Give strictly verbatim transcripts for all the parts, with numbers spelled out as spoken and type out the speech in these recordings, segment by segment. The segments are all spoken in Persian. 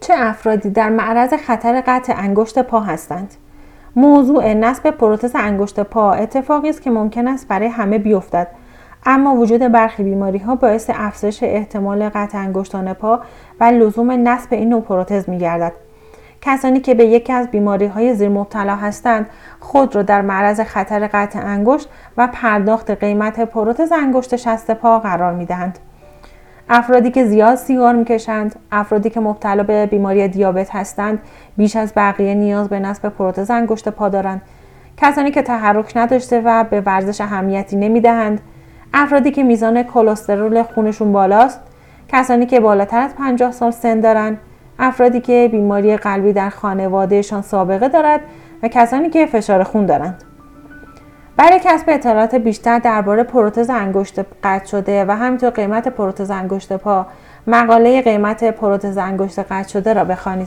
چه افرادی در معرض خطر قطع انگشت پا هستند؟ موضوع نصب پروتز انگشت پا اتفاقی است که ممکن است برای همه بیفتد، اما وجود برخی بیماری‌ها باعث افزایش احتمال قطع انگشتان پا و لزوم نصب این نوع پروتز می‌گردد. کسانی که به یکی از بیماری‌های زیر مبتلا هستند، خود را در معرض خطر قطع انگشت و پرداخت قیمت پروتز انگشت شست پا قرار می‌دهند. افرادی که زیاد سیگار می‌کشند، افرادی که مبتلا به بیماری دیابت هستند، بیش از بقیه نیاز به نصب پروتز انگشت پا دارند. کسانی که تحرک نداشته و به ورزش اهمیتی نمی‌دهند، افرادی که میزان کلسترول خونشون بالاست، کسانی که بالاتر از پنجاه سال سن دارند، افرادی که بیماری قلبی در خانوادهشان سابقه دارد و کسانی که فشار خون دارند. برای کسب اطلاعات بیشتر درباره پروتز انگشت قطع شده و همینطور قیمت پروتز انگشت پا، مقاله قیمت پروتز انگشت قطع شده را بخوانید.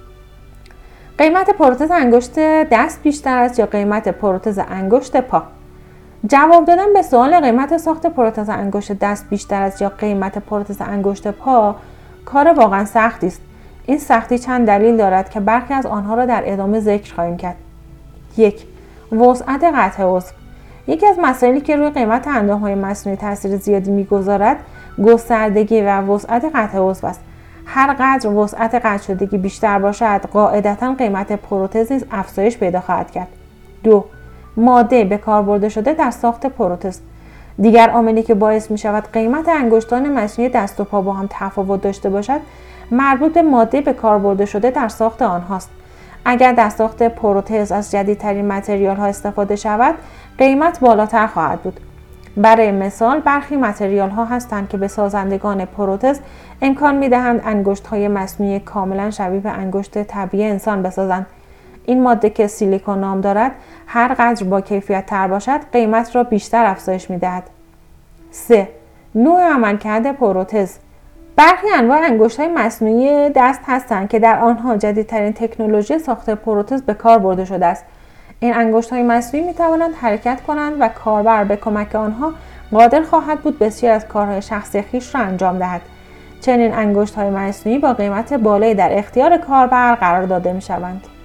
قیمت پروتز انگشت دست بیشتر است یا قیمت پروتز انگشت پا؟ جواب دادن به سوال قیمت ساخت پروتز انگشت دست بیشتر است یا قیمت پروتز انگشت پا کار واقعا سختی است. این سختی چند دلیل دارد که برخی از آنها را در ادامه ذکر خواهیم کرد. یک، وسعت قطع عضو. یکی از مسائلی که روی قیمت اندام‌های مصنوعی تاثیر زیادی می‌گذارد، گستردگی و وسعت قطع عضو است. هر قدر وسعت قطع شدگی بیشتر باشد، قاعدتاً قیمت پروتز نیز افزایش پیدا خواهد کرد. دو، ماده به کار برده شده در ساخت پروتز. دیگر عاملی که باعث می شود قیمت انگشتان مصنوعی دست و پا با هم تفاوت داشته باشد، مربوط به ماده به کار برده شده در ساخت آنهاست. اگر در ساخت پروتز از جدیدترین متریال ها استفاده شود، قیمت بالاتر خواهد بود. برای مثال، برخی متریال ها هستند که به سازندگان پروتز امکان می دهند انگشت های مصنوعی کاملا شبیه به انگشت طبیعی انسان بسازند. این ماده که سیلیکون نام دارد، هر قدر با کیفیت تر باشد، قیمت را بیشتر افزایش می دهد. سه، نوع عملکرد پروتز. برخی انواع انگشت‌های مصنوعی دست هستند که در آنها جدیدترین تکنولوژی ساخت پروتز به کار برده شده است. این انگشت‌های مصنوعی می‌توانند حرکت کنند و کاربر به کمک آنها قادر خواهد بود بسیار از کارهای شخصی خویش را انجام دهد. چنین انگشت‌های مصنوعی با قیمت بالایی در اختیار کاربر قرار داده می‌شوند.